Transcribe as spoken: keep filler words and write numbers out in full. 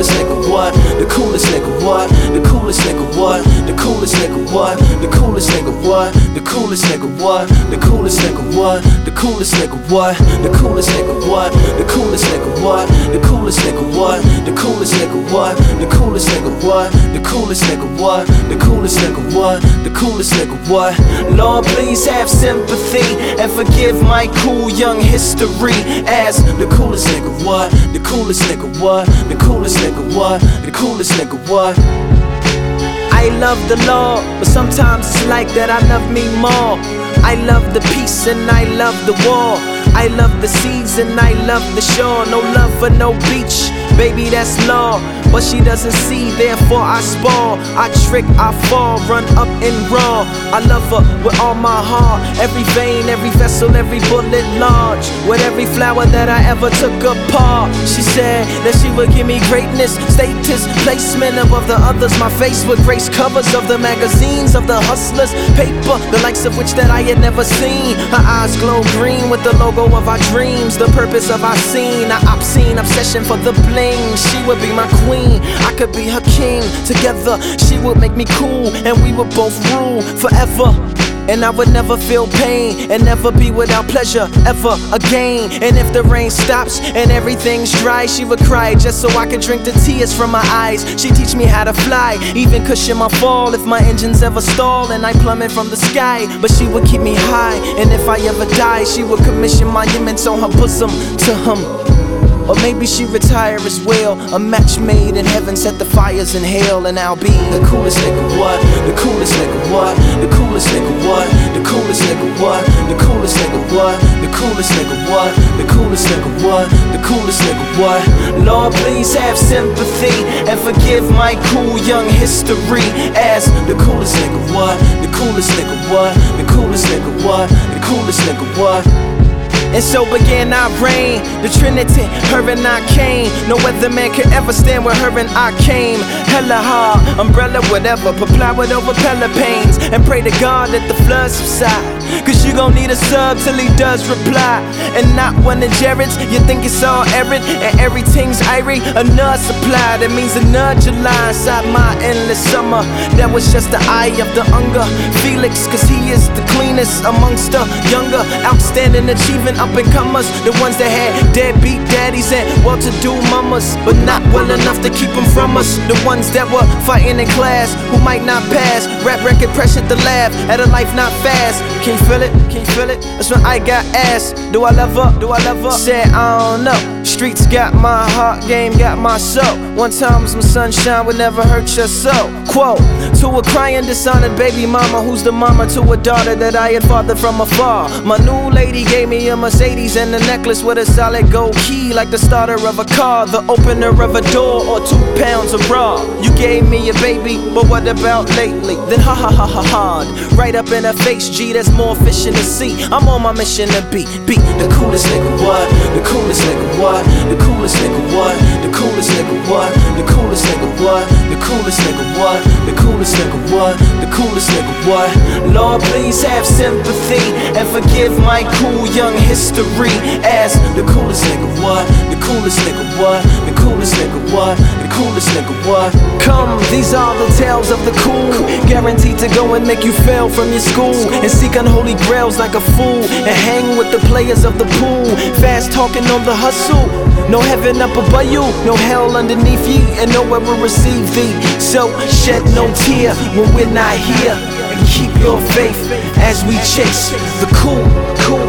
coolest nigga what? The coolest nigga what? The coolest nigga what? The coolest nigga what? The coolest nigga what? The coolest nigga what? The coolest nigga what? The coolest nigga what? The coolest nigga what? The coolest nigga what? The coolest nigga what? The coolest nigga what? The coolest nigga what? The coolest nigga what? The coolest nigga what? The coolest nigga what? Lord, please have sympathy and forgive my cool young history as the coolest nigga what? The coolest nigga what? The coolest nigga what? The coolest nigga what? I love the law, but sometimes it's like that I love me more. I love the peace and I love the war. I love the seas and I love the shore. No love for no beach, baby, that's law. But she doesn't see, therefore I spoil. I trick, I fall, run up and raw. I love her with all my heart. Every vein, every vessel, every bullet large. With every flower that I ever took apart. She said that she would give me greatness, status, placement above the others. My face with grace covers of the magazines of the hustlers. Paper, the likes of which that I had never seen. Her eyes glow green with the logo of our dreams. The purpose of our scene, our obscene obsession for the bling. She would be my queen, I could be her king. Together, she would make me cool, and we would both rule forever. And I would never feel pain, and never be without pleasure ever again. And if the rain stops and everything's dry, she would cry just so I could drink the tears from my eyes. She'd teach me how to fly, even cushion my fall if my engines ever stall and I plummet from the sky. But she would keep me high, and if I ever die, she would commission monuments on her bosom to him. Or maybe she retire as well. A match made in heaven, set the fires in hell, and I'll be the coolest nigga what? The coolest nigga what? The coolest nigga what? The coolest nigga what? The coolest nigga what? The coolest nigga what? The coolest nigga what? The coolest nigga what? Lord, please have sympathy and forgive my cool young history as the coolest nigga what? The coolest nigga what? The coolest nigga what? The coolest nigga what? And so began our reign, the Trinity, her and I came. No other man could ever stand where her and I came. Hella hard, umbrella, whatever, apply with over pains. And pray to God that the floods subside, cause you gon' need a sub till he does reply. And not one of Jared's, you think it's all arid and everything's irie. A nerd supply, that means a nerd July inside my endless summer. That was just the eye of the hunger. Felix, cause he is the cleanest amongst the younger, outstanding achievement up and comers, the ones that had deadbeat daddies and well-to-do mamas, but not well enough to keep them from us. The ones that were fighting in class, who might not pass. Rap record pressured to laugh at a life not fast. Can you feel it? Can you feel it? That's when I got asked, do I love her? Do I love her? Said I don't know. Streets got my heart, game got my soul. One time some sunshine would never hurt your soul. Quote, to a crying dishonored baby mama, who's the mama to a daughter that I had fathered from afar. My new lady gave me a Mercedes and a necklace with a solid gold key, like the starter of a car, the opener of a door, or two pounds of raw. You gave me a baby, but what about lately? Then ha ha ha ha hard, right up in her face, G, that's more fish in the sea. I'm on my mission to be, be the coolest nigga what? The coolest nigga what? The coolest nigga what? The coolest nigga what? The coolest nigga what? The coolest nigga what? The coolest nigga what? The coolest nigga what? Lord, please have sympathy and forgive my cool young history as the coolest nigga what? The coolest nigga what? The coolest nigga what? The coolest nigga what? Come, these are the tales of the cool, guaranteed to go and make you fail from your school and seek unholy grails like a fool and hang with the players of the pool, fast talking on the hustle. No heaven up above you, no hell underneath ye, and nowhere will receive thee. So shed no tear when we're not here, and keep your faith as we chase the cool, cool.